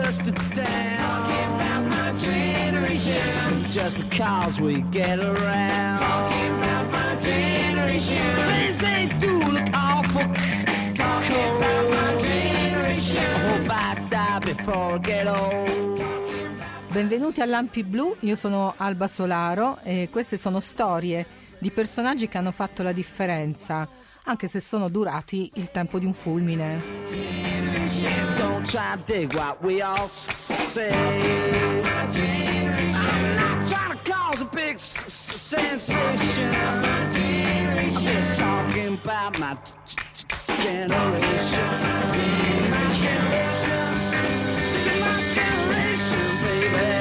dust it down. Talking about my generation. Just because we get around. Talking about my generation. Things they do look awful. Talking about my generation. I hope I die before I get old. Benvenuti a Lampi Blu, io sono Alba Solaro e queste sono storie di personaggi che hanno fatto la differenza, anche se sono durati il tempo di un fulmine. Don't try to dig what we all say. I'm not trying to cause a big sensation. I'm just talking about my generation. My generation. My generation, baby.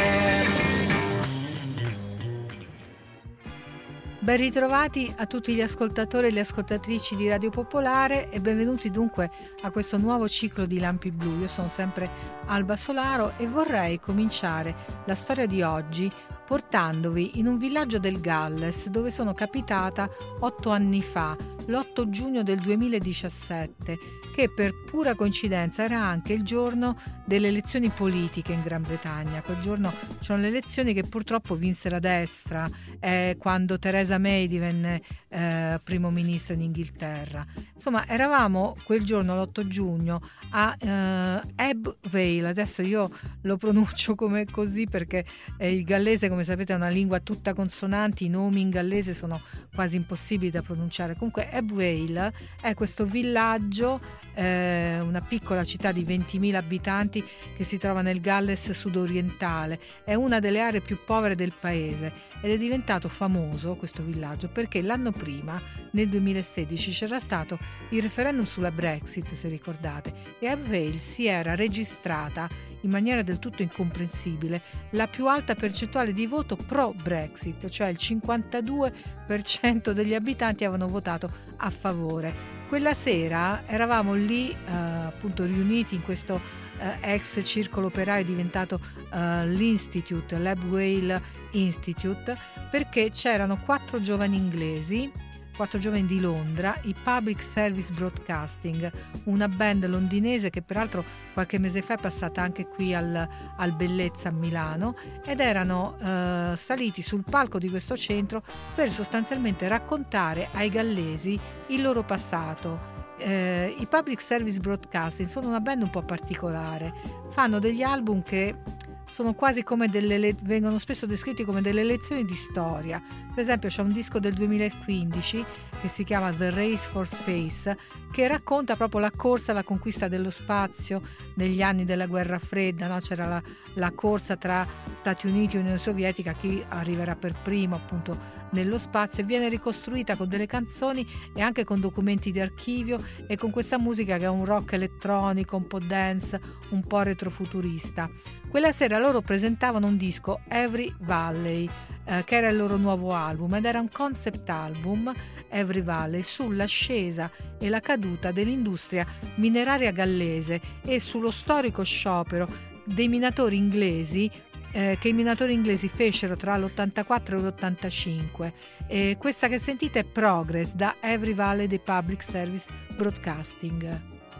Ben ritrovati a tutti gli ascoltatori e le ascoltatrici di Radio Popolare e benvenuti dunque a questo nuovo ciclo di Lampi Blu. Io sono sempre Alba Solaro e vorrei cominciare la storia di oggi portandovi in un villaggio del Galles dove sono capitata 8 anni fa, l'8 giugno del 2017, che per pura coincidenza era anche il giorno delle elezioni politiche in Gran Bretagna. Quel giorno c'erano le elezioni che purtroppo vinse la destra, quando Theresa May divenne primo ministro in Inghilterra. Insomma, eravamo quel giorno, l'8 giugno, a Ebbw Vale. Adesso io lo pronuncio come così perché il gallese, come sapete, è una lingua tutta consonanti, i nomi in gallese sono quasi impossibili da pronunciare. Comunque Ebbw Vale è questo villaggio, una piccola città di 20.000 abitanti che si trova nel Galles sudorientale. È una delle aree più povere del paese ed è diventato famoso questo villaggio perché l'anno prima, nel 2016, c'era stato il referendum sulla Brexit, se ricordate, e Ebbw Vale si era registrata in maniera del tutto incomprensibile la più alta percentuale di voto pro Brexit, cioè il 52% degli abitanti avevano votato a favore. Quella sera eravamo lì appunto riuniti in questo ex circolo operaio diventato l'Institute, l'Ebbw Vale Institute, perché c'erano 4 giovani inglesi, 4 giovani di Londra, i Public Service Broadcasting, una band londinese che peraltro qualche mese fa è passata anche qui al Bellezza a Milano, ed erano saliti sul palco di questo centro per sostanzialmente raccontare ai gallesi il loro passato. I Public Service Broadcasting sono una band un po' particolare, fanno degli album che sono quasi come vengono spesso descritti come delle lezioni di storia. Per esempio c'è un disco del 2015 che si chiama The Race for Space, che racconta proprio la corsa alla conquista dello spazio negli anni della guerra fredda, no? C'era la corsa tra Stati Uniti e Unione Sovietica, chi arriverà per primo appunto nello spazio, e viene ricostruita con delle canzoni e anche con documenti di archivio e con questa musica che è un rock elettronico, un po' dance, un po' retrofuturista. Quella sera loro presentavano un disco, Every Valley, che era il loro nuovo album, ed era un concept album, Every Valley, sull'ascesa e la caduta dell'industria mineraria gallese e sullo storico sciopero dei minatori inglesi che i minatori inglesi fecero tra l'84 e l'85. Questa che sentite è Progress da Every Valley dei Public Service Broadcasting.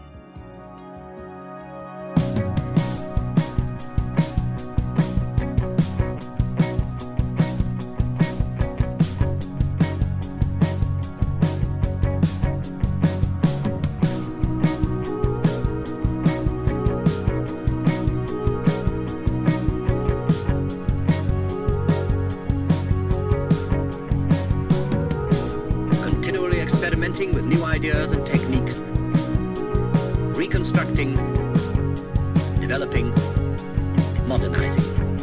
With new ideas and techniques, reconstructing, developing, modernizing.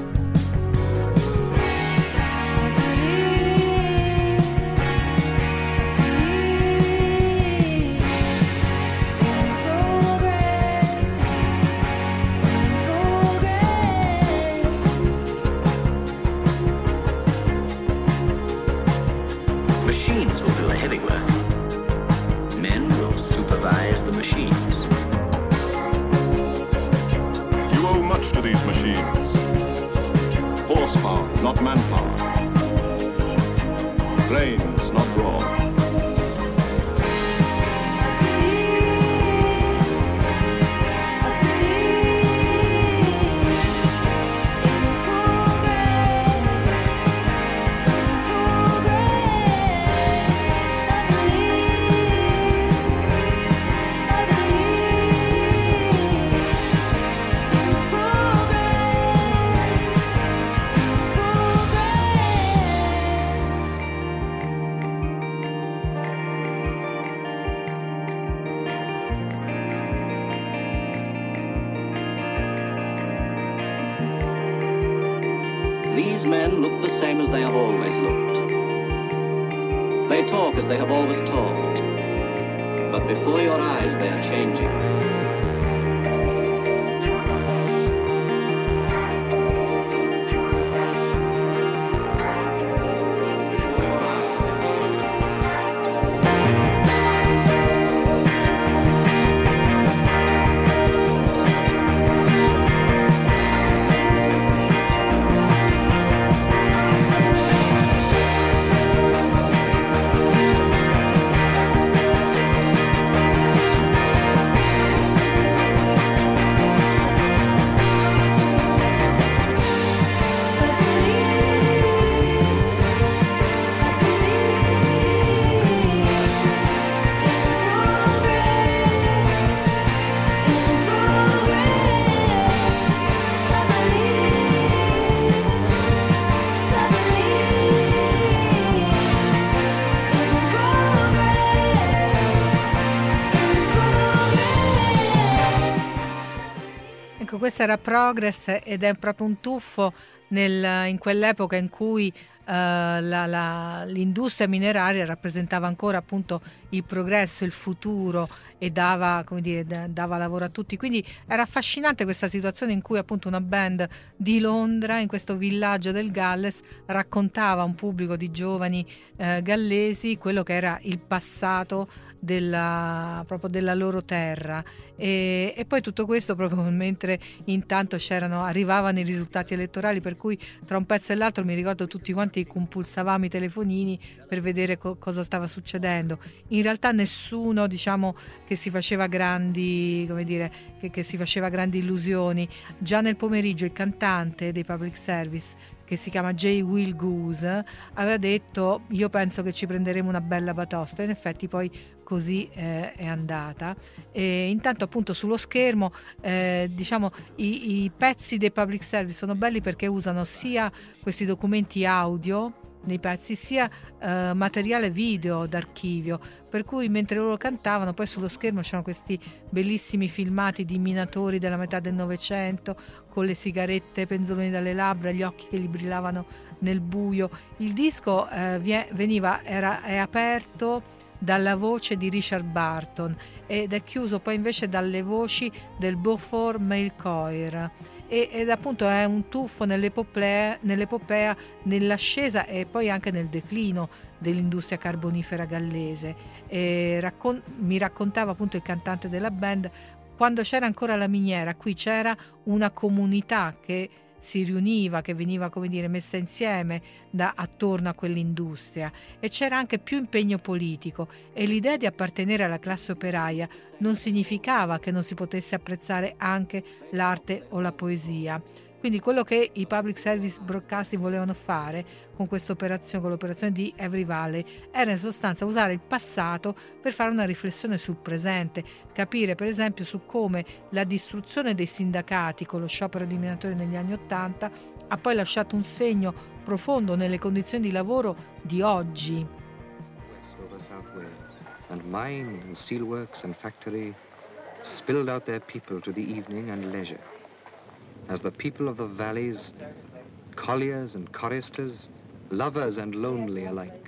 Machines will do the heavy work. Men will supervise the machines. You owe much to these machines. These men look the same as they have always looked. They talk as they have always talked. But before your eyes they are changing. Questa era Progress ed è proprio un tuffo in quell'epoca in cui l'industria mineraria rappresentava ancora appunto il progresso, il futuro e dava lavoro a tutti. Quindi era affascinante questa situazione in cui appunto una band di Londra, in questo villaggio del Galles, raccontava a un pubblico di giovani gallesi quello che era il passato proprio della loro terra, e poi tutto questo proprio mentre intanto arrivavano i risultati elettorali, per cui tra un pezzo e l'altro mi ricordo tutti quanti compulsavamo i telefonini per vedere cosa stava succedendo. In realtà nessuno, diciamo, che si faceva grandi, che si faceva grandi illusioni. Già nel pomeriggio il cantante dei Public Service, che si chiama J. Will Goose, aveva detto: io penso che ci prenderemo una bella batosta. In effetti poi così è andata. E intanto appunto sullo schermo i pezzi dei Public Service sono belli perché usano sia questi documenti audio nei pezzi sia materiale video d'archivio, per cui mentre loro cantavano poi sullo schermo c'erano questi bellissimi filmati di minatori della metà del Novecento con le sigarette penzoloni dalle labbra, gli occhi che gli brillavano nel buio. Il disco è aperto dalla voce di Richard Burton ed è chiuso poi invece dalle voci del Beaufort Male Choir, ed appunto è un tuffo nell'epopea, nell'ascesa e poi anche nel declino dell'industria carbonifera gallese. Mi raccontava appunto il cantante della band: quando c'era ancora la miniera, qui c'era una comunità che si riuniva, che veniva messa insieme attorno a quell'industria, e c'era anche più impegno politico, e l'idea di appartenere alla classe operaia non significava che non si potesse apprezzare anche l'arte o la poesia. Quindi quello che i Public Service Broadcasting volevano fare con questa operazione, con l'operazione di Every Valley, era in sostanza usare il passato per fare una riflessione sul presente, capire per esempio su come la distruzione dei sindacati con lo sciopero dei minatori negli anni '80 ha poi lasciato un segno profondo nelle condizioni di lavoro di oggi. And mine and steelworks and factory spilled out their people to the evening and leisure. As the people of the valleys, colliers and choristers, lovers and lonely alike,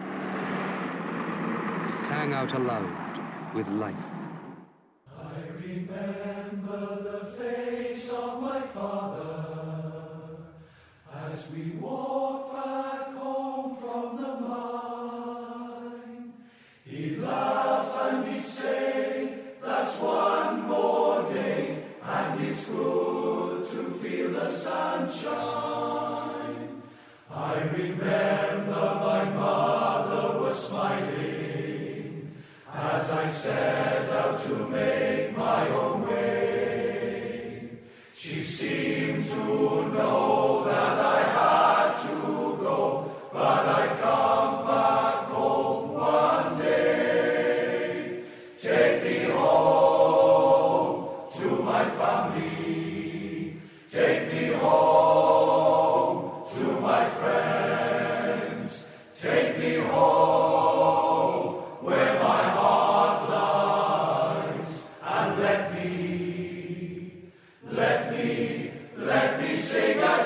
sang out aloud with life. I remember the face of my father as we walked back home from the mine. He'd laugh and he'd say, that's one more day, and it's good to feel the sunshine. I remember my mother was smiling as I set out to make my own way. She seemed to know that I had to go, but I'd come back home one day. Take me home to my family. Take me home to my friends. Take me home where my heart lies, and let me sing.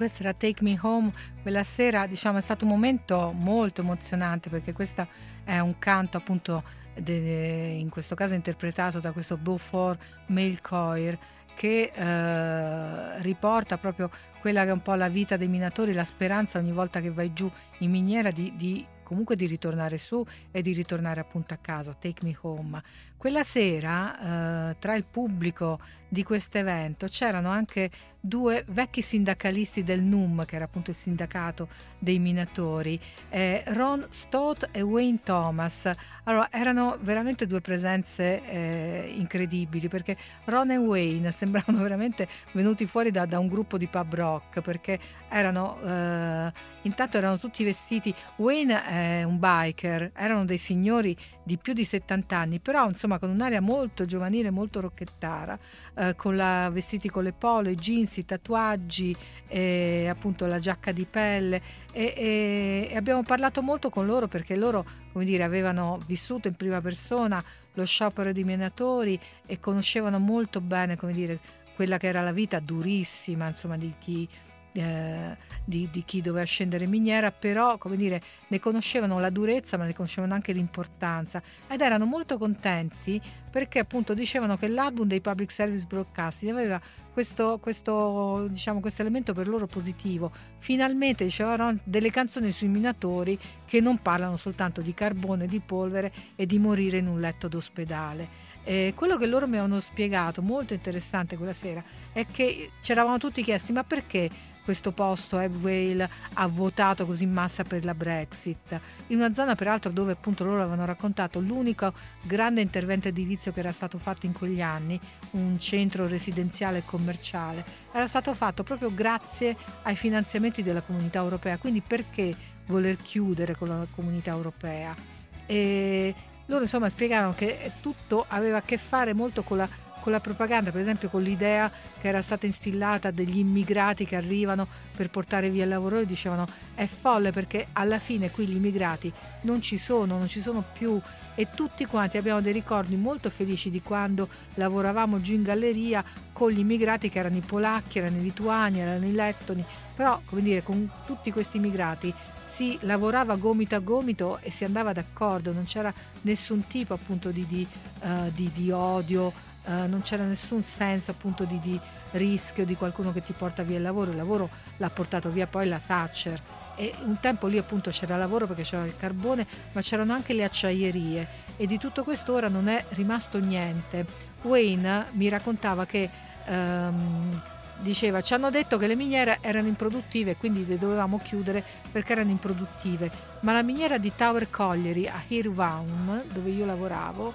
questa era Take Me Home. Quella sera, diciamo, è stato un momento molto emozionante, perché questo è un canto appunto in questo caso interpretato da questo Beaufort Male Choir, che riporta proprio quella che è un po' la vita dei minatori, la speranza ogni volta che vai giù in miniera comunque di ritornare su e di ritornare appunto a casa. Take Me Home. Quella sera tra il pubblico di questo evento c'erano anche due vecchi sindacalisti del NUM, che era appunto il sindacato dei minatori, Ron Stott e Wayne Thomas. Allora, erano veramente due presenze incredibili, perché Ron e Wayne sembravano veramente venuti fuori da un gruppo di pub rock, perché intanto erano tutti vestiti. Wayne è un biker, erano dei signori di più di 70 anni, però insomma con un'aria molto giovanile, molto rocchettara, vestiti con le polo, i jeans, i tatuaggi, appunto la giacca di pelle, e abbiamo parlato molto con loro, perché loro, come dire, avevano vissuto in prima persona lo sciopero dei minatori e conoscevano molto bene, come dire, quella che era la vita durissima, insomma, di chi doveva scendere in miniera, però, come dire, ne conoscevano la durezza, ma ne conoscevano anche l'importanza, ed erano molto contenti perché appunto dicevano che l'album dei Public Service Broadcasting aveva questo elemento per loro positivo. Finalmente, dicevano, delle canzoni sui minatori che non parlano soltanto di carbone, di polvere e di morire in un letto d'ospedale. Quello che loro mi avevano spiegato, molto interessante quella sera, è che ci eravamo tutti chiesti: ma perché questo posto, Abbeville, ha votato così in massa per la Brexit, in una zona peraltro dove appunto loro avevano raccontato l'unico grande intervento edilizio che era stato fatto in quegli anni, un centro residenziale e commerciale, era stato fatto proprio grazie ai finanziamenti della Comunità Europea. Quindi perché voler chiudere con la Comunità Europea? E loro insomma spiegarono che tutto aveva a che fare molto con la propaganda, per esempio con l'idea che era stata instillata degli immigrati che arrivano per portare via il lavoro, e dicevano è folle perché alla fine qui gli immigrati non ci sono più, e tutti quanti abbiamo dei ricordi molto felici di quando lavoravamo giù in galleria con gli immigrati che erano i polacchi, erano i lituani, erano i lettoni, però come dire, con tutti questi immigrati si lavorava gomito a gomito e si andava d'accordo, non c'era nessun tipo appunto di odio, non c'era nessun senso appunto di rischio di qualcuno che ti porta via il lavoro l'ha portato via poi la Thatcher, e un tempo lì appunto c'era lavoro perché c'era il carbone, ma c'erano anche le acciaierie, e di tutto questo ora non è rimasto niente. Wayne mi raccontava che diceva: ci hanno detto che le miniere erano improduttive, quindi le dovevamo chiudere perché erano improduttive, ma la miniera di Tower Colliery a Hirwaun, dove io lavoravo,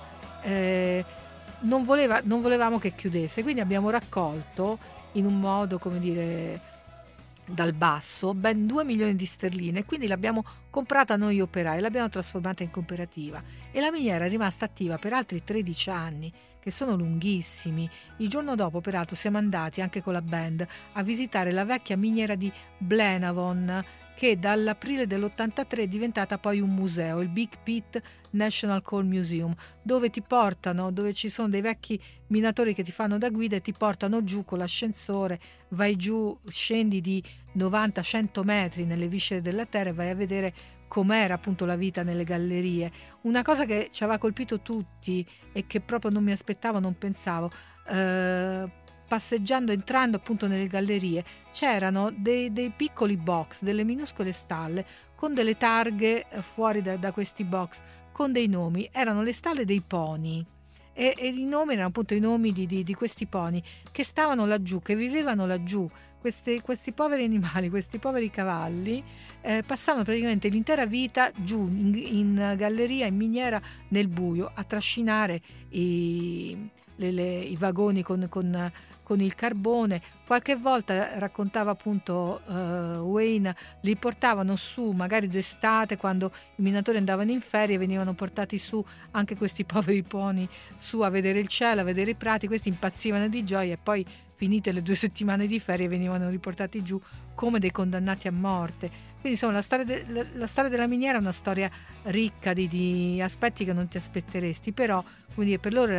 non volevamo che chiudesse, quindi abbiamo raccolto in un modo, come dire, dal basso ben 2 milioni di sterline, quindi l'abbiamo comprata noi operai, l'abbiamo trasformata in cooperativa, e la miniera è rimasta attiva per altri 13 anni, che sono lunghissimi. Il giorno dopo peraltro siamo andati anche con la band a visitare la vecchia miniera di Blenavon, che dall'aprile dell'83 è diventata poi un museo, il Big Pit National Coal Museum, dove ci sono dei vecchi minatori che ti fanno da guida e ti portano giù con l'ascensore, vai giù, scendi di 90-100 metri nelle viscere della terra e vai a vedere com'era appunto la vita nelle gallerie. Una cosa che ci aveva colpito tutti e che proprio non mi aspettavo, non pensavo, passeggiando, entrando appunto nelle gallerie, c'erano dei piccoli box, delle minuscole stalle con delle targhe fuori da questi box con dei nomi. Erano le stalle dei pony, e i nomi erano appunto i nomi di questi pony che stavano laggiù, che vivevano laggiù. Questi poveri animali, questi poveri cavalli passavano praticamente l'intera vita giù in galleria, in miniera, nel buio, a trascinare i vagoni con il carbone. Qualche volta, raccontava appunto Wayne, li portavano su magari d'estate quando i minatori andavano in ferie, venivano portati su anche questi poveri pony su a vedere il cielo, a vedere i prati. Questi impazzivano di gioia e poi, finite le 2 settimane di ferie, venivano riportati giù come dei condannati a morte. Quindi insomma la storia della miniera è una storia ricca di aspetti che non ti aspetteresti, però come dire, per loro era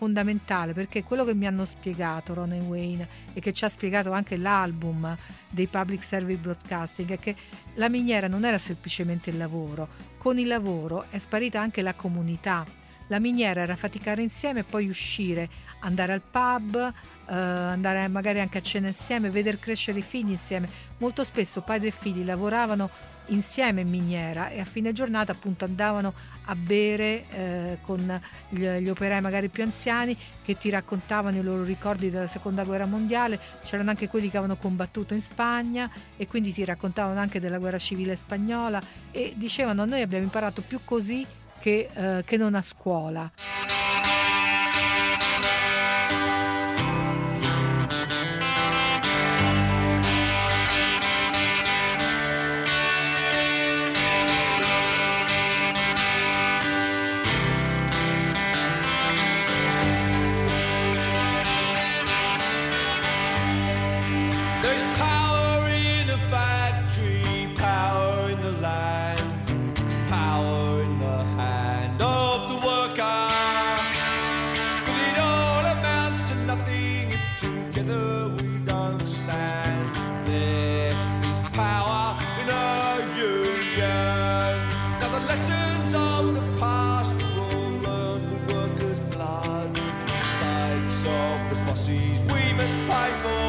fondamentale, perché quello che mi hanno spiegato Ron e Wayne e che ci ha spiegato anche l'album dei Public Service Broadcasting è che la miniera non era semplicemente il lavoro, con il lavoro è sparita anche la comunità. La miniera era faticare insieme e poi uscire, andare al pub, andare magari anche a cena insieme, veder crescere i figli insieme. Molto spesso padri e figli lavoravano insieme in miniera e a fine giornata appunto andavano a bere con gli operai magari più anziani che ti raccontavano i loro ricordi della seconda guerra mondiale. C'erano anche quelli che avevano combattuto in Spagna e quindi ti raccontavano anche della guerra civile spagnola e dicevano: noi abbiamo imparato più così che non a scuola. There's power in the factory, power in the land, power in the hand of the worker. But it all amounts to nothing if together we don't stand. There is power in our union. Now the lessons of the past are all learned with workers' blood. Mistakes of the bosses we must pay for.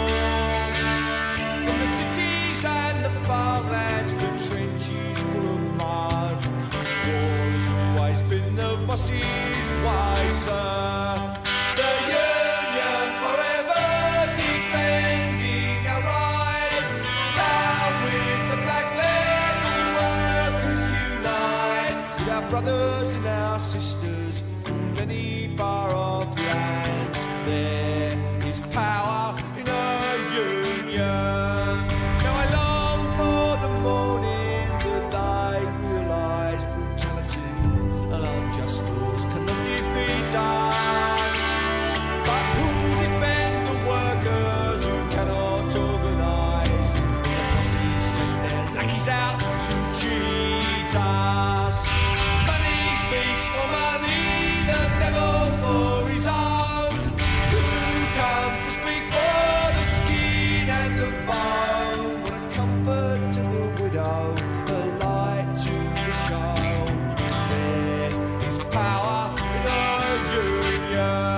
From the cities and the farmlands to trenches full of mud, war's always been the boss's way, sir. The union forever defending our rights. Down with the black label workers unite, with our brothers and our sisters in many far off lands. There is power in our union. Now I long for the morning that I realise brutality and unjust laws cannot defeat us. But who'll defend the workers who cannot organise? And the bosses send their lackeys out to cheat us. Money speaks for money, the devil for his own. Who comes to speak for the skin and the bone? What a comfort to the widow, a light to the child. There is power in our union.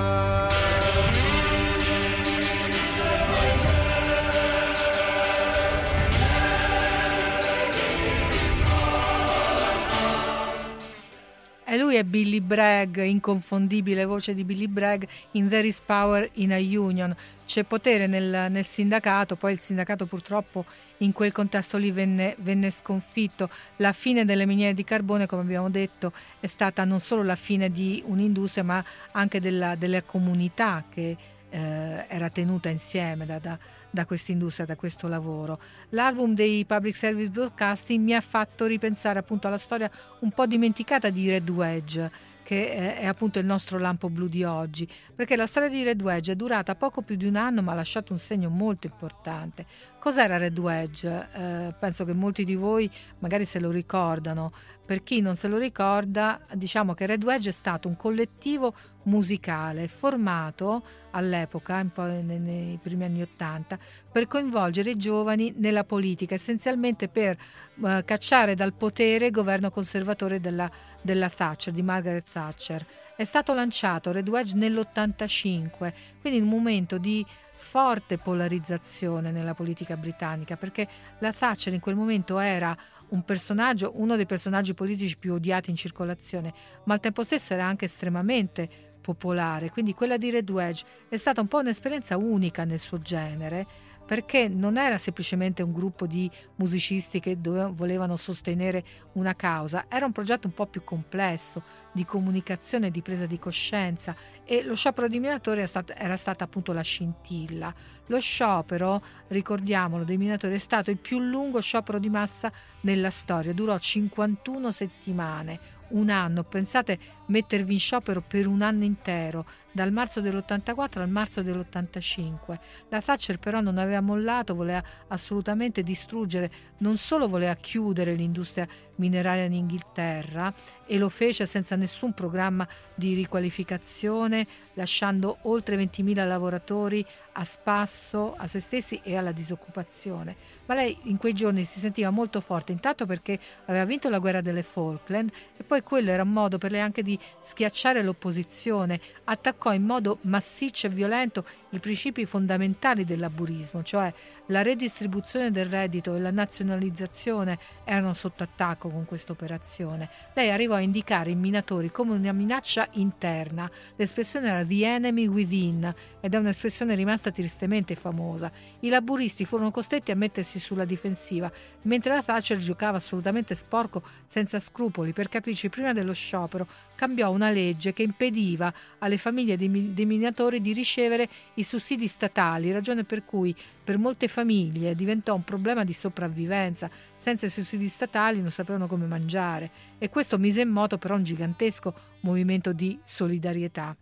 E lui è Billy Bragg, inconfondibile voce di Billy Bragg in There is Power in a Union. C'è potere nel sindacato, poi il sindacato purtroppo in quel contesto lì venne sconfitto. La fine delle miniere di carbone, come abbiamo detto, è stata non solo la fine di un'industria ma anche della comunità che era tenuta insieme da questa industria, da questo lavoro. L'album dei Public Service Broadcasting mi ha fatto ripensare appunto alla storia un po' dimenticata di Red Wedge, che è appunto il nostro lampo blu di oggi, perché la storia di Red Wedge è durata poco più di un anno ma ha lasciato un segno molto importante. Cos'era Red Wedge? Penso che molti di voi magari se lo ricordano. Per chi non se lo ricorda, diciamo che Red Wedge è stato un collettivo musicale formato all'epoca, nei primi anni '80, per coinvolgere i giovani nella politica, essenzialmente per cacciare dal potere il governo conservatore della Thatcher, di Margaret Thatcher. È stato lanciato Red Wedge nell'85, quindi in un momento di forte polarizzazione nella politica britannica, perché la Thatcher in quel momento era uno dei personaggi politici più odiati in circolazione, ma al tempo stesso era anche estremamente popolare. Quindi quella di Red Wedge è stata un po' un'esperienza unica nel suo genere, perché non era semplicemente un gruppo di musicisti che volevano sostenere una causa, era un progetto un po' più complesso di comunicazione e di presa di coscienza, e lo sciopero dei minatori era stata appunto la scintilla. Lo sciopero, ricordiamolo, dei minatori è stato il più lungo sciopero di massa nella storia, durò 51 settimane, un anno. Pensate, mettervi in sciopero per un anno intero, dal marzo dell'84 al marzo dell'85. La Thatcher però non aveva mollato, voleva assolutamente distruggere, non solo voleva chiudere l'industria mineraria in Inghilterra e lo fece senza nessun programma di riqualificazione, lasciando oltre 20.000 lavoratori a spasso, a se stessi e alla disoccupazione. Ma lei in quei giorni si sentiva molto forte, intanto perché aveva vinto la guerra delle Falkland e poi quello era un modo per lei anche di schiacciare l'opposizione. Attaccò in modo massiccio e violento i principi fondamentali del laburismo, cioè la redistribuzione del reddito e la nazionalizzazione erano sotto attacco con questa operazione. Lei arrivò a indicare i minatori come una minaccia interna. L'espressione era "the enemy within" ed è un'espressione rimasta tristemente famosa. I laburisti furono costretti a mettersi sulla difensiva, mentre la Thatcher giocava assolutamente sporco, senza scrupoli. Per capirci, prima dello sciopero cambiò una legge che impediva alle famiglie dei minatori di ricevere i sussidi statali, ragione per cui per molte famiglie diventò un problema di sopravvivenza. Senza i sussidi statali non sapevano come mangiare, e questo mise in moto però un gigantesco movimento di solidarietà.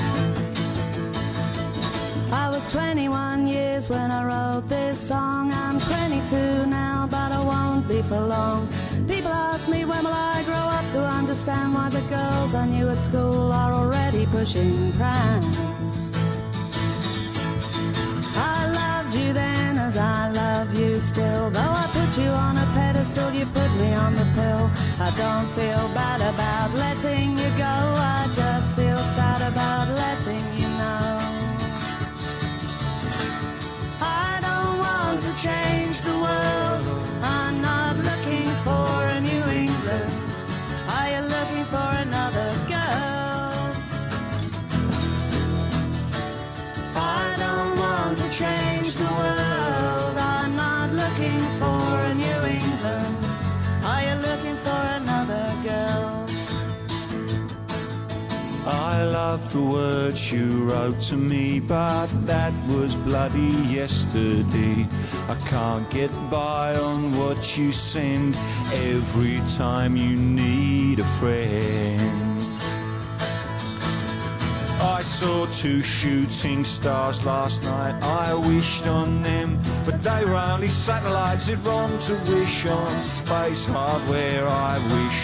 I was 21 years when I wrote this song. I'm 22 now, but I won't be for long. People ask me when will I grow up to understand why the girls I knew at school are already pushing prams. I loved you then as I love you still. Though I put you on a pedestal, you put me on the pill. I don't feel bad about letting you go. I just feel sad about letting you know. To change the world, I'm not looking for a New England. Are you looking for another girl? I don't want to change the world, I'm not looking for a New England. Are you looking for another girl? I love the words you wrote to me, but that was bloody yesterday. I can't get by on what you send every time you need a friend. I saw 2 shooting stars last night, I wished on them, but they were only satellites. It's wrong to wish on space hardware. I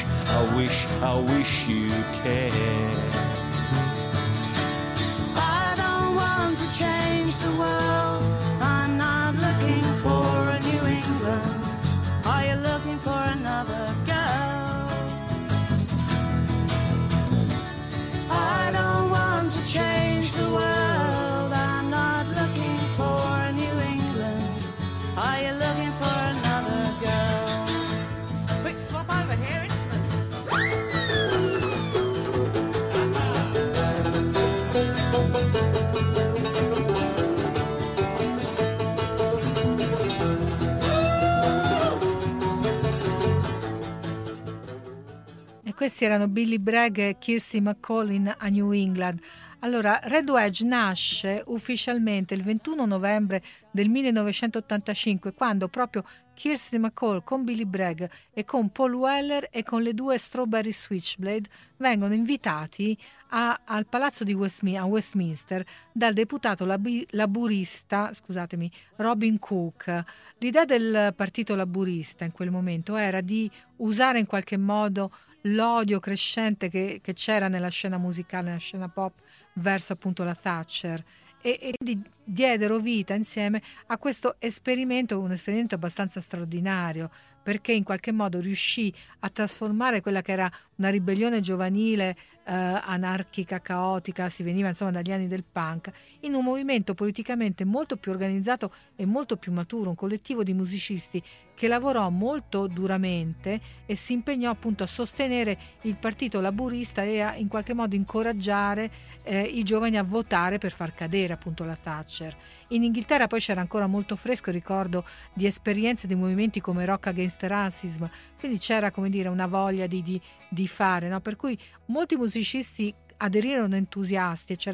wish you cared. Change the world, I'm not looking for a New England. Are you looking for another girl? I don't want to change the world, I'm not looking for a New England. Are you looking for another girl? Quick swap over here, instruments. Questi erano Billy Bragg e Kirsty MacColl a New England. Allora, Red Wedge nasce ufficialmente il 21 novembre del 1985, quando proprio Kirsty MacColl con Billy Bragg e con Paul Weller e con le 2 Strawberry Switchblade vengono invitati al palazzo di Westminster dal deputato laburista, Robin Cook. L'idea del partito laburista in quel momento era di usare in qualche modo l'odio crescente che c'era nella scena musicale, nella scena pop verso appunto la Thatcher, e diedero vita insieme a questo esperimento, un esperimento abbastanza straordinario, perché in qualche modo riuscì a trasformare quella che era una ribellione giovanile, anarchica, caotica, si veniva insomma dagli anni del punk, in un movimento politicamente molto più organizzato e molto più maturo, un collettivo di musicisti che lavorò molto duramente e si impegnò appunto a sostenere il partito laburista e a in qualche modo incoraggiare i giovani a votare per far cadere appunto la Thatcher. In Inghilterra poi c'era ancora molto fresco il ricordo di esperienze di movimenti come Rock Against Racism, quindi c'era, come dire, una voglia di fare, no? Per cui molti musicisti aderirono entusiasti e c'era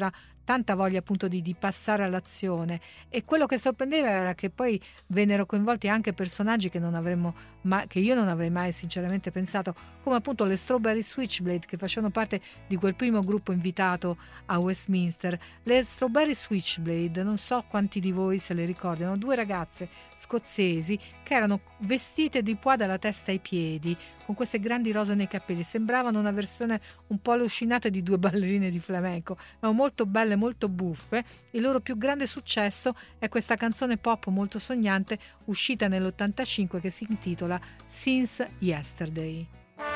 tanta voglia appunto di passare all'azione, e quello che sorprendeva era che poi vennero coinvolti anche personaggi che che io non avrei mai sinceramente pensato, come appunto le Strawberry Switchblade, che facevano parte di quel primo gruppo invitato a Westminster. Le Strawberry Switchblade, non so quanti di voi se le ricordano, 2 ragazze scozzesi che erano vestite di pois dalla testa ai piedi, con queste grandi rose nei capelli, sembravano una versione un po' allucinata di 2 ballerine di flamenco, erano molto belle, molto buffe. Il loro più grande successo è questa canzone pop molto sognante uscita nell'85 che si intitola Since Yesterday.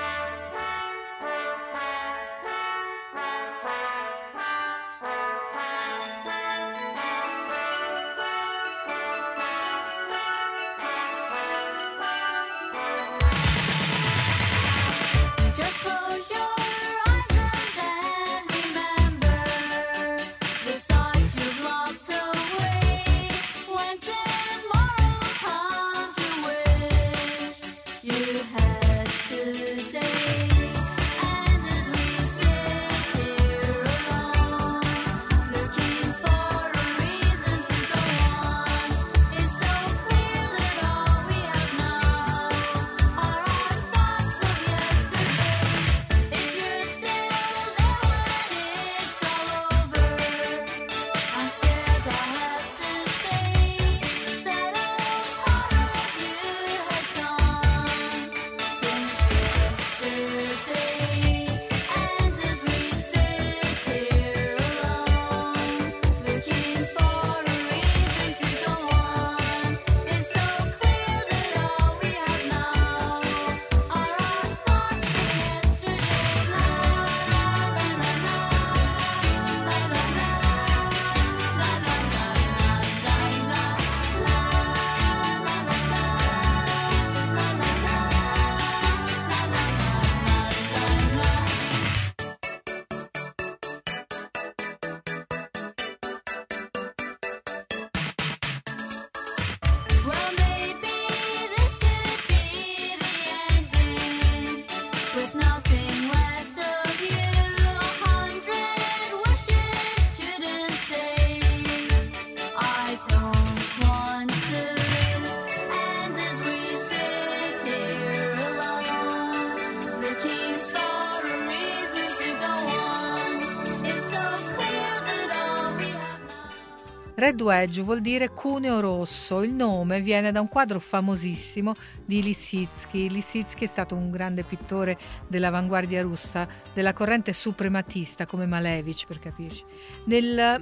Red Wedge vuol dire cuneo rosso. Il nome viene da un quadro famosissimo di Lissitzky. Lissitzky è stato un grande pittore dell'avanguardia russa, della corrente suprematista, come Malevich per capirci. Nel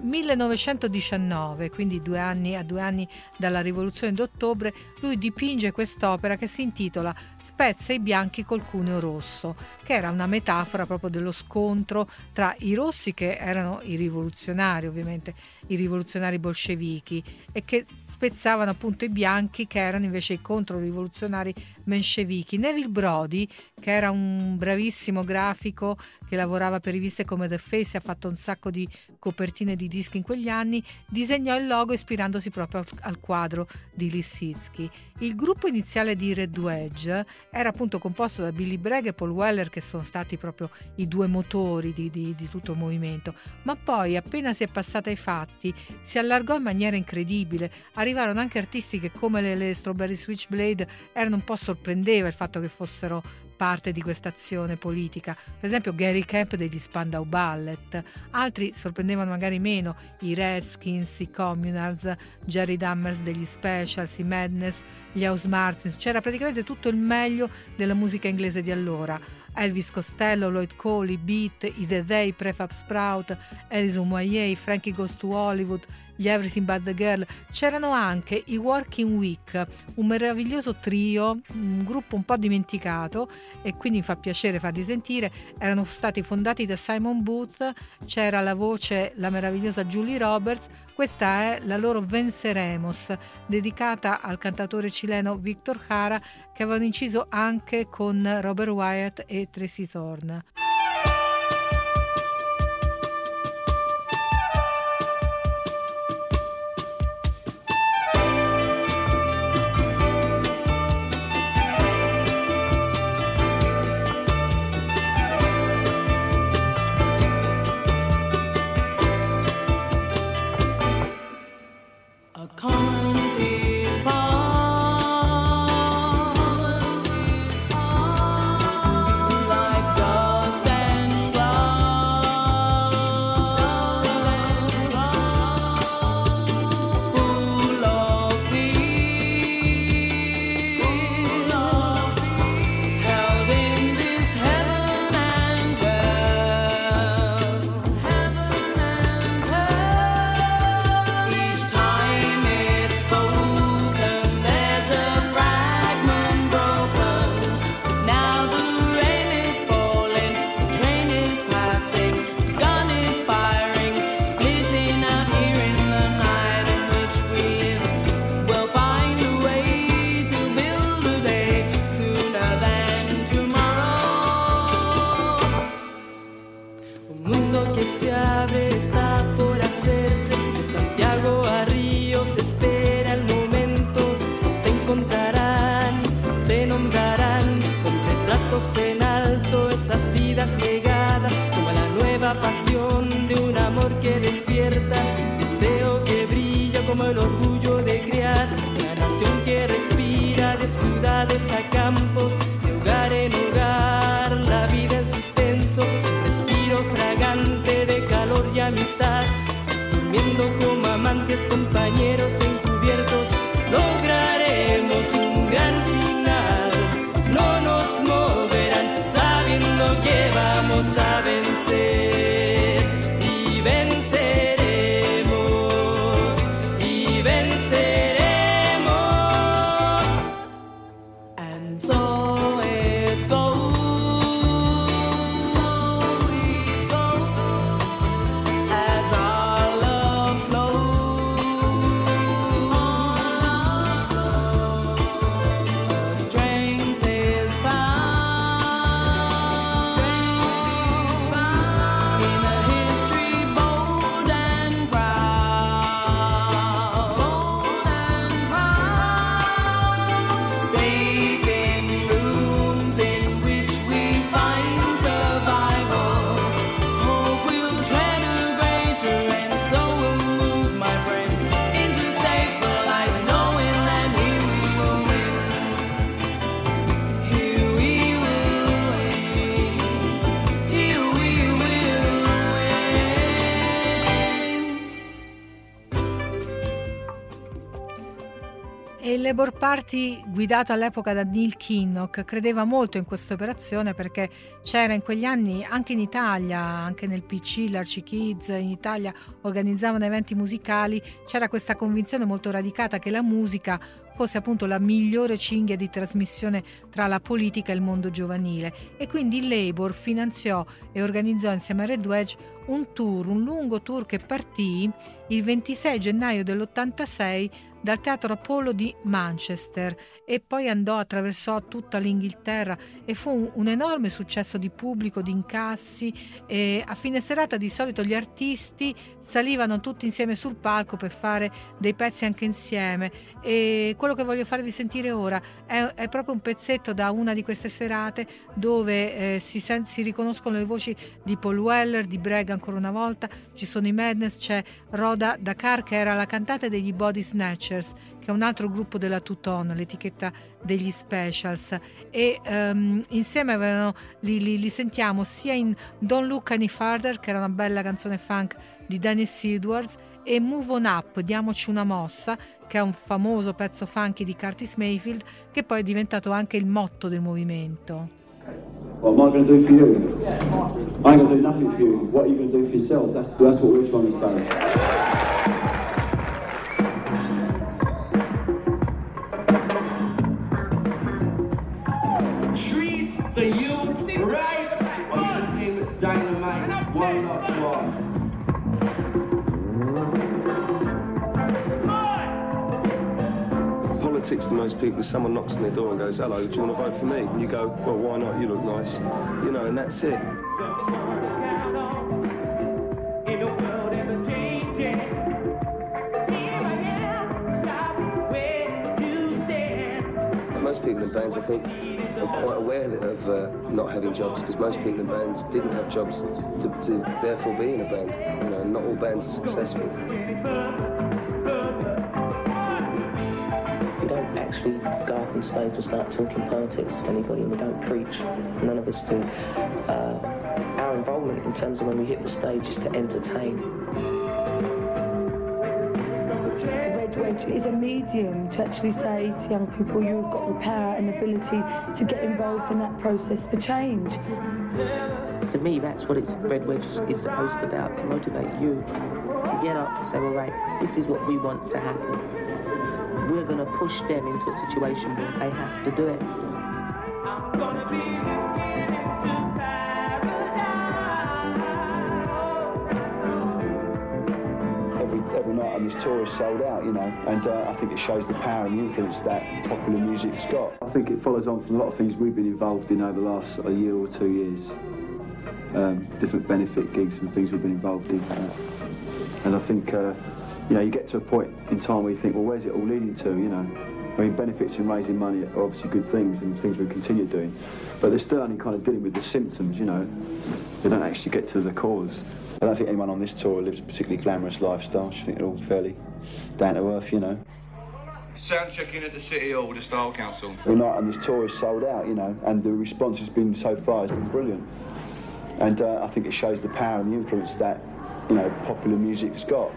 1919, quindi a 2 anni dalla rivoluzione d'ottobre, lui dipinge quest'opera che si intitola Spezza i bianchi col cuneo rosso, che era una metafora proprio dello scontro tra i rossi, che erano i rivoluzionari, ovviamente i rivoluzionari bolscevichi, e che spezzavano appunto i bianchi, che erano invece i controrivoluzionari menscevichi. Neville Brody, che era un bravissimo grafico che lavorava per riviste come The Face e ha fatto un sacco di copertine di dischi in quegli anni, disegnò il logo ispirandosi proprio al quadro di Lissitzky. Il gruppo iniziale di Red Wedge era appunto composto da Billy Bragg e Paul Weller, che sono stati proprio i 2 motori di tutto il movimento, ma poi appena si è passata ai fatti si allargò in maniera incredibile. Arrivarono anche artisti che, come le Strawberry Switchblade, erano un po' sorprendeva il fatto che fossero parte di questa azione politica. Per esempio Gary Kemp degli Spandau Ballet. Altri sorprendevano magari meno, i Redskins, i Communards, Jerry Dammers degli Specials, i Madness, gli House Martins. C'era praticamente tutto il meglio della musica inglese di allora. Elvis Costello, Lloyd Cole, i Beat, i The They, Prefab Sprout, Alison Moyet, Frankie Goes to Hollywood, gli Everything But the Girl. C'erano anche i Working Week, un meraviglioso trio, un gruppo un po' dimenticato, e quindi fa piacere farli sentire. Erano stati fondati da Simon Booth, c'era la voce, la meravigliosa Julie Roberts. Questa è la loro Venceremos, dedicata al cantautore cileno Victor Jara, che avevano inciso anche con Robert Wyatt e Tracy Thorn. brazos en alto, esas vidas legadas, como la nueva pasión de un amor que despierta, deseo que brilla como el orgullo de crear una nación que respira de ciudades a campos, de hogar en hogar, la vida en suspenso, un respiro fragante de calor y amistad, durmiendo como amantes, compañeros encubiertos, lograremos un gran final, no nos moverán sabiendo que vamos a vencer y venceremos y venceremos. And so it goes as our love flows. Strength is found in a history bold and proud, safe in rooms in which we find survival. Hope will tread a greater and so will move, my friend, into safer light, knowing that here we will win. Here we will win. Here we will win. E il Labour Party, guidato all'epoca da Neil Kinnock, credeva molto in questa operazione perché c'era in quegli anni anche in Italia, anche nel PC, l'Archie Kids in Italia organizzavano eventi musicali, c'era questa convinzione molto radicata che la musica fosse appunto la migliore cinghia di trasmissione tra la politica e il mondo giovanile, e quindi il Labour finanziò e organizzò insieme a Red Wedge un lungo tour che partì il 26 gennaio dell'86 dal Teatro Apollo di Manchester e poi attraversò tutta l'Inghilterra e fu un enorme successo di pubblico, di incassi, e a fine serata di solito gli artisti salivano tutti insieme sul palco per fare dei pezzi anche insieme, e quello che voglio farvi sentire ora è proprio un pezzetto da una di queste serate dove si riconoscono le voci di Paul Weller, di Bragg ancora una volta, ci sono i Madness, c'è Rhoda Dakar che era la cantante degli Body Snatchers, che è un altro gruppo della Two-Tone, l'etichetta degli Specials, e insieme li sentiamo sia in Don't Look Any Farther, che era una bella canzone funk di Dennis Edwards, e Move On Up, Diamoci una mossa, che è un famoso pezzo funky di Curtis Mayfield, che poi è diventato anche il motto del movimento. What am I going to do for you? I ain't going to do nothing for you. What are you going to do for yourself? That's what we're trying to say. Treat the youth right. Evening Dynamite. One up to all. Politics to most people is someone knocks on their door and goes, hello, do you want to vote for me? And you go, well, why not? You look nice. You know, and that's it. Most people in bands, I think, are quite aware of not having jobs, because most people in bands didn't have jobs to therefore be in a band. You know, not all bands are successful. We don't actually go up on stage and start talking politics to anybody, and we don't preach. None of us do. Our involvement in terms of when we hit the stage is to entertain. Red Wedge is a medium to actually say to young people, you've got the power and ability to get involved in that process for change. To me, that's what Red Wedge is supposed to about, to motivate you to get up and say, all right, this is what we want to happen. We're going to push them into a situation where they have to do it. Every night on this tour is sold out, you know, and I think it shows the power and the influence that popular music's got. I think it follows on from a lot of things we've been involved in over the last sort of year or 2 years. Different benefit gigs and things we've been involved in. And I think, you know, you get to a point in time where you think, well, where's it all leading to, you know? I mean, benefits in raising money are obviously good things and things we continue doing, but they're still only kind of dealing with the symptoms, you know. They don't actually get to the cause. I don't think anyone on this tour lives a particularly glamorous lifestyle. I think they're all fairly down to earth, you know. Sound checking at the City Hall with the Style Council. The night on this tour is sold out, you know, and the response has been so far has been brilliant. And I think it shows the power and the influence that, you know, popular music's got.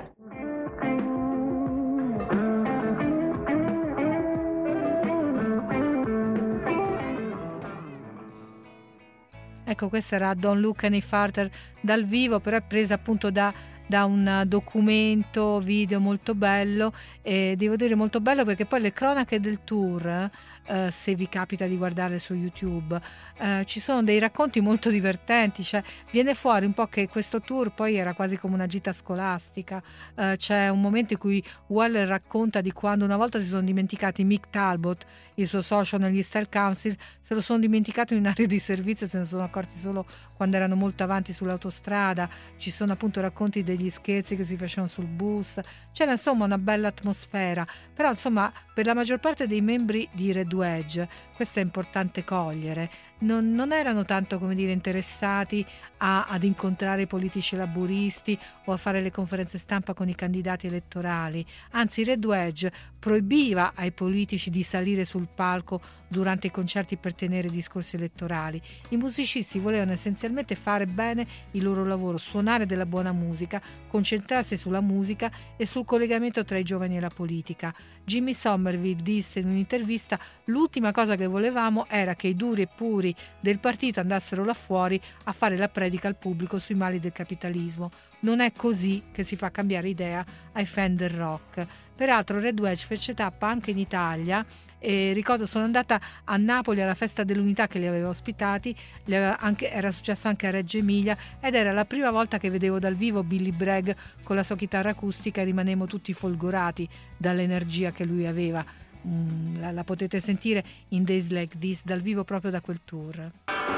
Ecco, questa era Don't Look Any Farther dal vivo, però è presa appunto da un documento video molto bello, e devo dire molto bello perché poi le cronache del tour, se vi capita di guardarle su YouTube, ci sono dei racconti molto divertenti, cioè viene fuori un po' che questo tour poi era quasi come una gita scolastica. C'è un momento in cui Weller racconta di quando una volta si sono dimenticati Mick Talbot, il suo socio negli Style Council, se lo sono dimenticato in area di servizio, se ne sono accorti solo quando erano molto avanti sull'autostrada. Ci sono appunto racconti degli scherzi che si facevano sul bus, c'era insomma una bella atmosfera, però insomma per la maggior parte dei membri di Red Wedge, questo è importante cogliere, non erano tanto, come dire, interessati ad incontrare i politici laburisti o a fare le conferenze stampa con i candidati elettorali. Anzi, Red Wedge proibiva ai politici di salire sul palco durante i concerti per tenere discorsi elettorali. I musicisti volevano essenzialmente fare bene il loro lavoro, suonare della buona musica, concentrarsi sulla musica e sul collegamento tra i giovani e la politica. Jimmy Somerville disse in un'intervista: l'ultima cosa che volevamo era che i duri e puri del partito andassero là fuori a fare la predica al pubblico sui mali del capitalismo. Non è così che si fa cambiare idea ai fan del rock. Peraltro Red Wedge fece tappa anche in Italia, e ricordo sono andata a Napoli alla festa dell'unità che li aveva ospitati, era successo anche a Reggio Emilia, ed era la prima volta che vedevo dal vivo Billy Bragg con la sua chitarra acustica, e rimanemmo tutti folgorati dall'energia che lui aveva. La potete sentire in Days Like This dal vivo proprio da quel tour.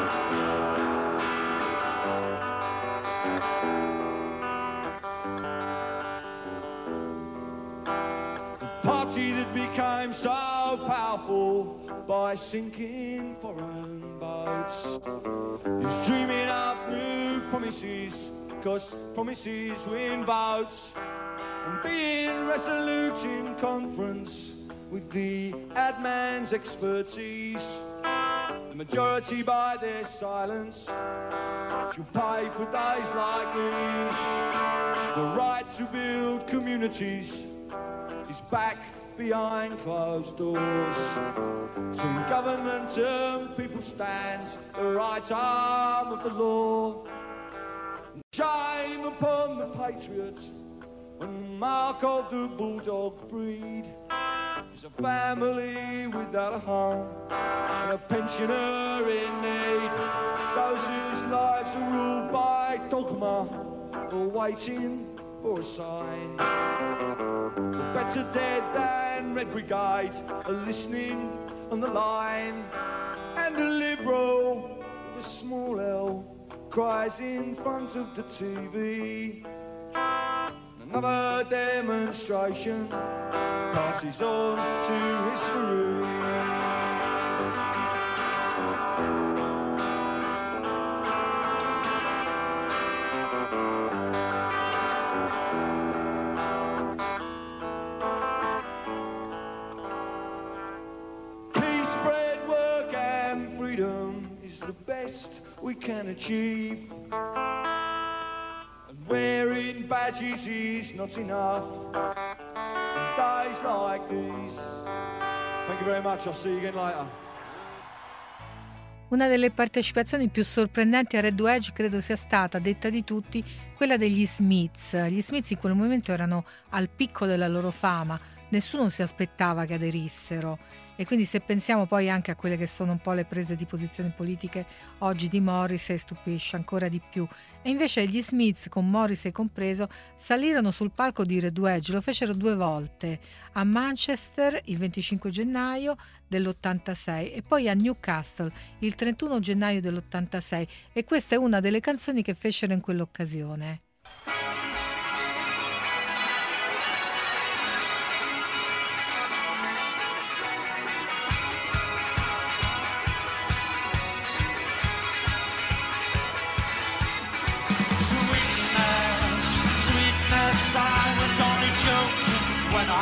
Party that became so powerful by sinking foreign boats is dreaming up new promises, 'cause promises win votes, and being resolute in conference with the ad man's expertise. The majority by their silence should pay for days like these. The right to build communities is back behind closed doors. So in government and people stands the right arm of the law. Shame upon the patriot and the mark of the bulldog breed is a family without a home and a pensioner in need. Those whose lives are ruled by dogma are waiting for a sign. The better dead than Red Brigade are listening on the line, and the liberal with a small L cries in front of the TV. Another demonstration passes on to history. Peace, bread, work and freedom is the best we can achieve. Wearing badges is not enough on days like these. Thank you very much, I'll see you again later. Una delle partecipazioni più sorprendenti a Red Wedge credo sia stata, detta di tutti, quella degli Smiths. Gli Smiths in quel momento erano al picco della loro fama, nessuno si aspettava che aderissero, e quindi se pensiamo poi anche a quelle che sono un po' le prese di posizione politiche oggi di Morrissey, stupisce ancora di più. E invece gli Smiths, con Morrissey compreso, salirono sul palco di Red Wedge, lo fecero 2 volte, a Manchester il 25 gennaio dell'86 e poi a Newcastle il 31 gennaio dell'86, e questa è una delle canzoni che fecero in quell'occasione.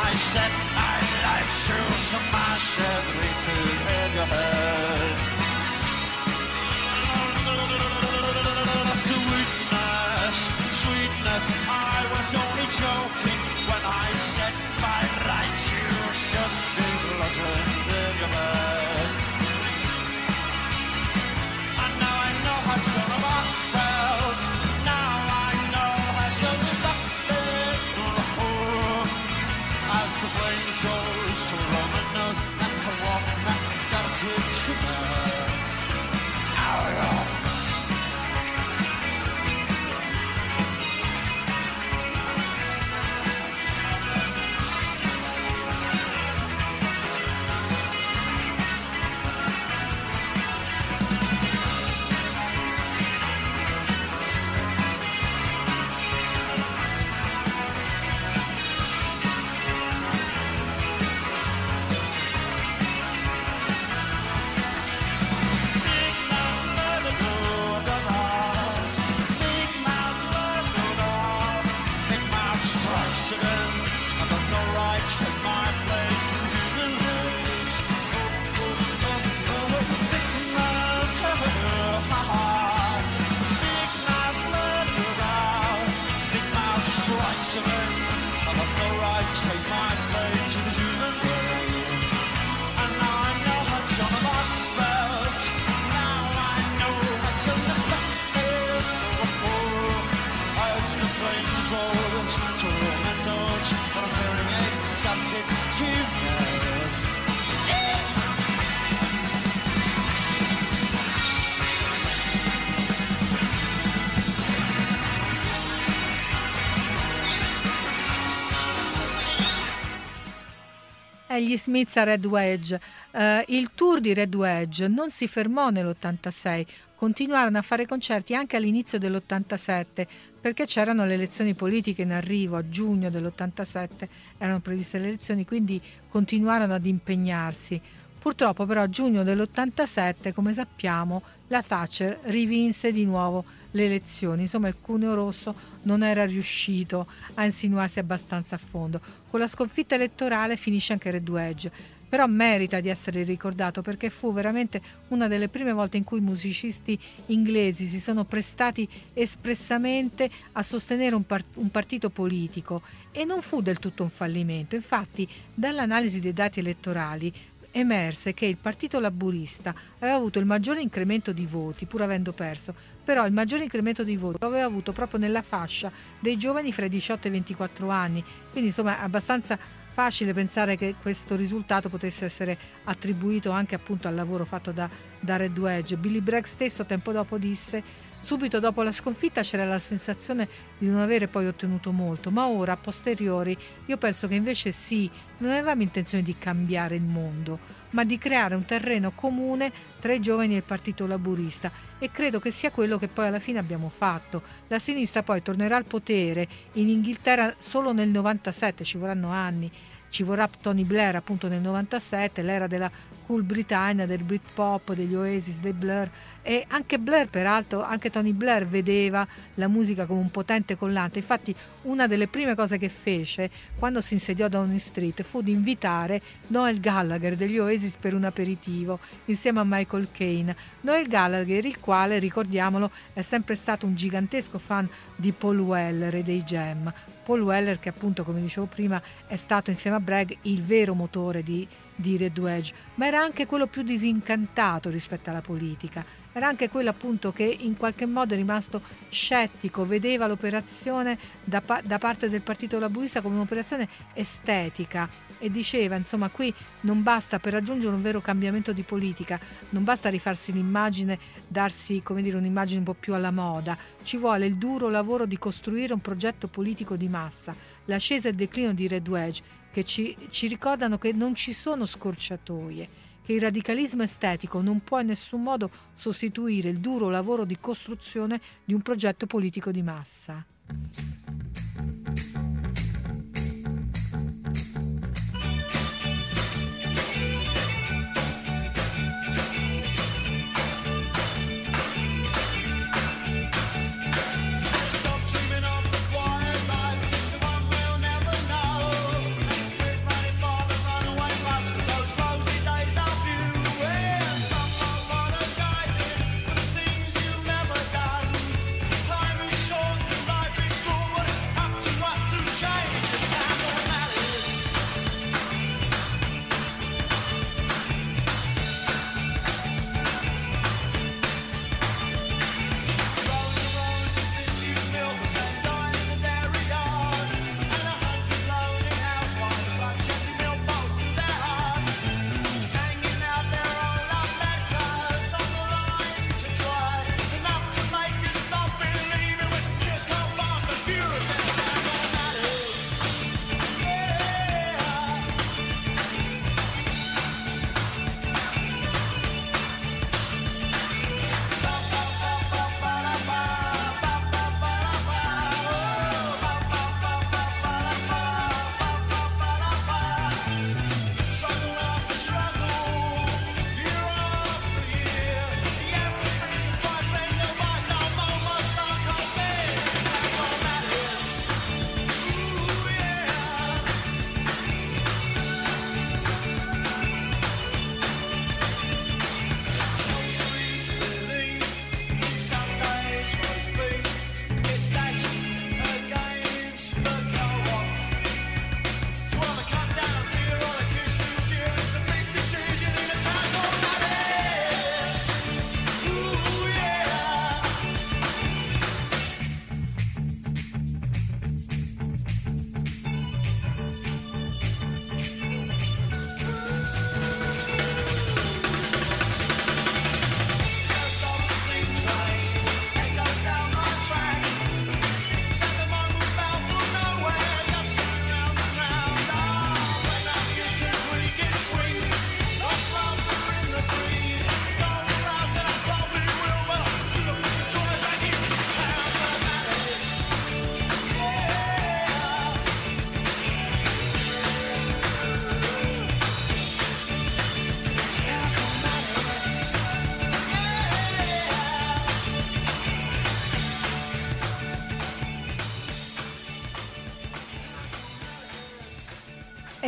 I said I'd like to smash everything in your head. Sweetness, sweetness, I was only joking when I said by right you should be bludgeoned in your bed. And now I know how Joan of Arc felt. Now I know how Joan of Arc felt. As the flames rose to Roman nose and her Walkman started to melt. Ow, Gli Smiths a Red Wedge. Il tour di Red Wedge non si fermò nell'86, continuarono a fare concerti anche all'inizio dell'87 perché c'erano le elezioni politiche in arrivo. A giugno dell'87 erano previste le elezioni, quindi continuarono ad impegnarsi. Purtroppo però a giugno dell'87, come sappiamo, la Thatcher rivinse di nuovo le elezioni. Insomma, il cuneo rosso non era riuscito a insinuarsi abbastanza a fondo. Con la sconfitta elettorale finisce anche Red Wedge, però merita di essere ricordato perché fu veramente una delle prime volte in cui i musicisti inglesi si sono prestati espressamente a sostenere un partito politico, e non fu del tutto un fallimento. Infatti, dall'analisi dei dati elettorali emerse che il partito laburista aveva avuto il maggiore incremento di voti, pur avendo perso, però il maggiore incremento di voti lo aveva avuto proprio nella fascia dei giovani fra i 18 e i 24 anni, quindi insomma è abbastanza facile pensare che questo risultato potesse essere attribuito anche appunto al lavoro fatto da Red Wedge. Billy Bragg stesso tempo dopo disse: subito dopo la sconfitta c'era la sensazione di non avere poi ottenuto molto, ma ora a posteriori io penso che invece sì, non avevamo intenzione di cambiare il mondo, ma di creare un terreno comune tra i giovani e il partito laburista, e credo che sia quello che poi alla fine abbiamo fatto. La sinistra poi tornerà al potere in Inghilterra solo nel 97, ci vorranno anni. Ci vorrà Tony Blair appunto nel 97, l'era della cool Britannia, del Britpop, degli Oasis, dei Blur, e anche Blair, peraltro, anche Tony Blair vedeva la musica come un potente collante. Infatti una delle prime cose che fece quando si insediò a Downing Street fu di invitare Noel Gallagher degli Oasis per un aperitivo insieme a Michael Caine. Noel Gallagher, il quale, ricordiamolo, è sempre stato un gigantesco fan di Paul Weller e dei Jam. Paul Weller che appunto, come dicevo prima, è stato insieme a Bragg il vero motore di Red Wedge, ma era anche quello più disincantato rispetto alla politica, era anche quello appunto che in qualche modo è rimasto scettico, vedeva l'operazione da parte del partito laburista come un'operazione estetica, e diceva insomma qui non basta, per raggiungere un vero cambiamento di politica non basta rifarsi l'immagine, darsi come dire un'immagine un po' più alla moda, ci vuole il duro lavoro di costruire un progetto politico di massa. L'ascesa e il declino di Red Wedge che ci ricordano che non ci sono scorciatoie, che il radicalismo estetico non può in nessun modo sostituire il duro lavoro di costruzione di un progetto politico di massa.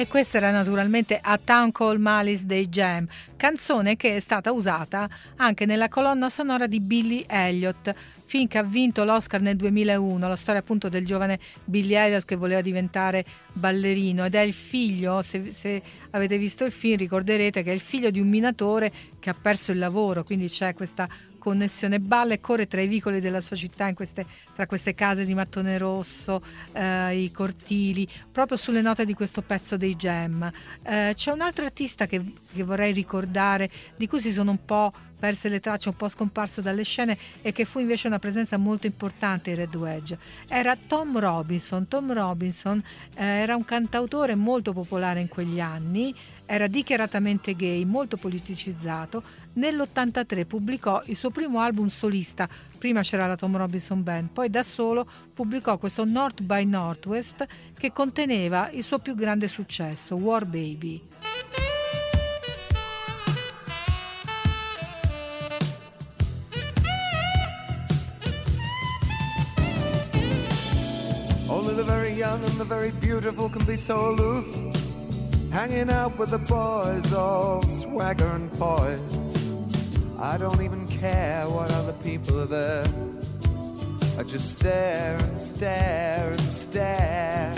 E questa era naturalmente A Town Called Malice dei Jam, canzone che è stata usata anche nella colonna sonora di Billy Elliot, film che ha vinto l'Oscar nel 2001, la storia appunto del giovane Billy Elliot che voleva diventare ballerino, ed è il figlio, se avete visto il film ricorderete che è il figlio di un minatore che ha perso il lavoro, quindi c'è questa connessione, balla e corre tra i vicoli della sua città, tra queste case di mattone rosso, i cortili, proprio sulle note di questo pezzo dei Jam. C'è un altro artista che vorrei ricordare, di cui si sono un po' perse le tracce, un po' scomparso dalle scene, e che fu invece una presenza molto importante in Red Wedge. Era Tom Robinson. Tom Robinson era un cantautore molto popolare in quegli anni, era dichiaratamente gay, molto politicizzato. Nell'83 pubblicò il suo primo album solista, prima c'era la Tom Robinson Band, poi da solo pubblicò questo North by Northwest che conteneva il suo più grande successo, War Baby. Only the very young and the very beautiful can be so aloof, hanging out with the boys, all swagger and poise. I don't even care what other people are there. I just stare and stare and stare.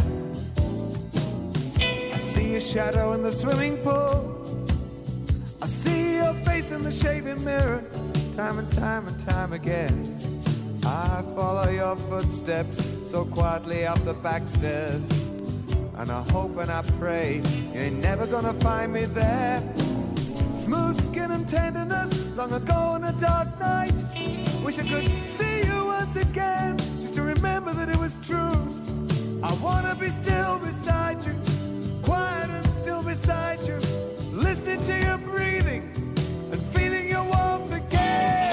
I see your shadow in the swimming pool. I see your face in the shaving mirror, time and time and time again. I follow your footsteps so quietly up the back stairs, and I hope and I pray you ain't never gonna find me there. Smooth skin and tenderness, long ago on a dark night. Wish I could see you once again, just to remember that it was true. I wanna be still beside you, quiet and still beside you, listening to your breathing and feeling your warmth again.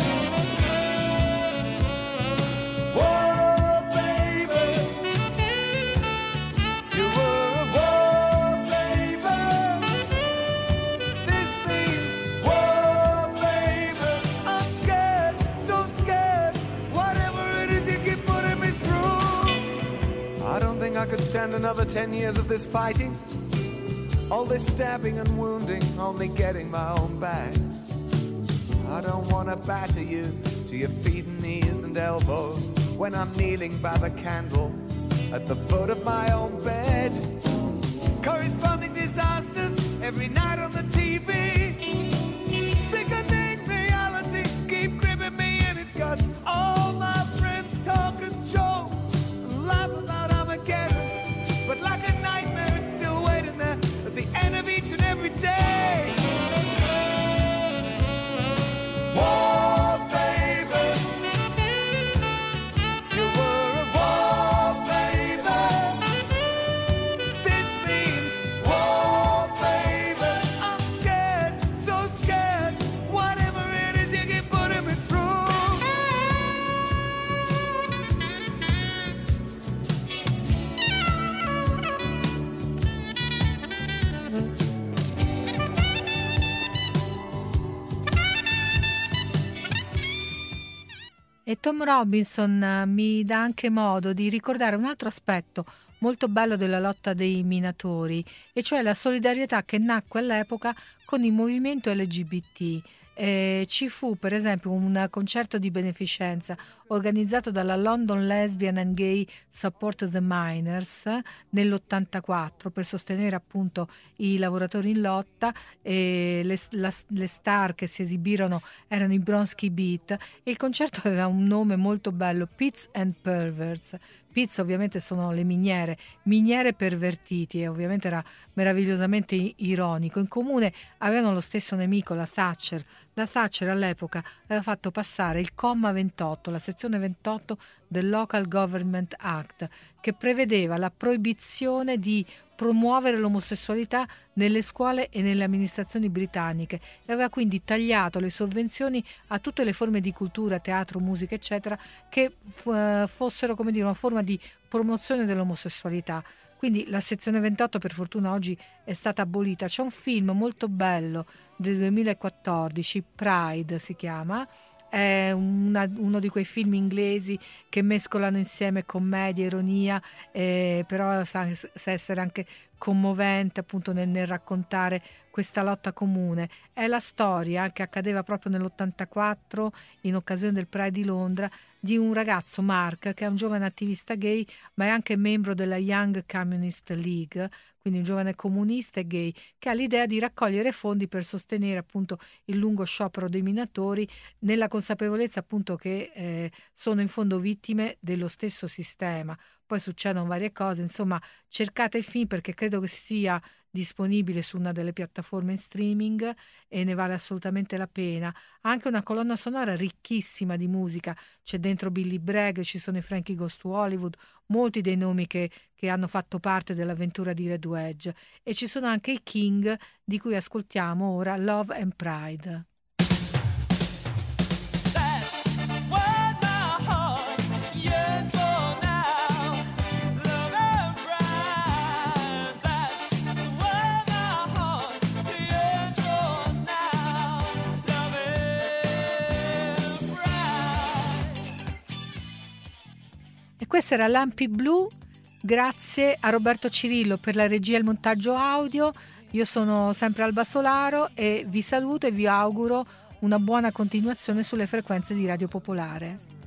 Whoa, baby, you were a whoa, baby. This means whoa, baby. I'm scared, so scared. Whatever it is you keep putting me through. I don't think I could stand another 10 years of this fighting. All this stabbing and wounding, only getting my own back. I don't wanna batter you to your feet and knees and elbows when I'm kneeling by the candle at the foot of my own bed. Corresponding disasters every night on the TV. Sickening reality keep gripping me in its guts. All my friends talk and joke and laugh about Armageddon, but like a nightmare it's still waiting there at the end of each and every day. Whoa, baby, you were a whoa, baby. This means whoa, baby. I'm scared, so scared. Whatever it is you keep putting me through. E Tom Robinson mi dà anche modo di ricordare un altro aspetto molto bello della lotta dei minatori, e cioè la solidarietà che nacque all'epoca con il movimento LGBT. Ci fu per esempio un concerto di beneficenza organizzato dalla London Lesbian and Gay Support the Miners nell'84 per sostenere appunto i lavoratori in lotta, e le star che si esibirono erano i Bronski Beat, e il concerto aveva un nome molto bello, Pits and Perverts. Pits ovviamente sono le miniere pervertiti, e ovviamente era meravigliosamente ironico. In comune avevano lo stesso nemico, la Thatcher. La Thatcher all'epoca aveva fatto passare il comma 28, la sezione 28 del Local Government Act, che prevedeva la proibizione di promuovere l'omosessualità nelle scuole e nelle amministrazioni britanniche, e aveva quindi tagliato le sovvenzioni a tutte le forme di cultura, teatro, musica eccetera, che fossero, come dire, una forma di promozione dell'omosessualità. Quindi la sezione 28 per fortuna oggi è stata abolita. C'è un film molto bello del 2014, Pride si chiama, è uno di quei film inglesi che mescolano insieme commedia, ironia, però sa essere anche commovente appunto nel raccontare questa lotta comune. È la storia che accadeva proprio nell'84 in occasione del Pride di Londra di un ragazzo, Mark, che è un giovane attivista gay ma è anche membro della Young Communist League, quindi un giovane comunista e gay, che ha l'idea di raccogliere fondi per sostenere appunto il lungo sciopero dei minatori, nella consapevolezza appunto che sono in fondo vittime dello stesso sistema. Poi succedono varie cose, insomma cercate il film perché credo che sia disponibile su una delle piattaforme in streaming e ne vale assolutamente la pena. Ha anche una colonna sonora ricchissima di musica, c'è dentro Billy Bragg, ci sono i Frankie Goes to Hollywood, molti dei nomi che hanno fatto parte dell'avventura di Red Wedge, e ci sono anche i King, di cui ascoltiamo ora Love and Pride. Questo era Lampi Blu, grazie a Roberto Cirillo per la regia e il montaggio audio. Io sono sempre Alba Solaro e vi saluto e vi auguro una buona continuazione sulle frequenze di Radio Popolare.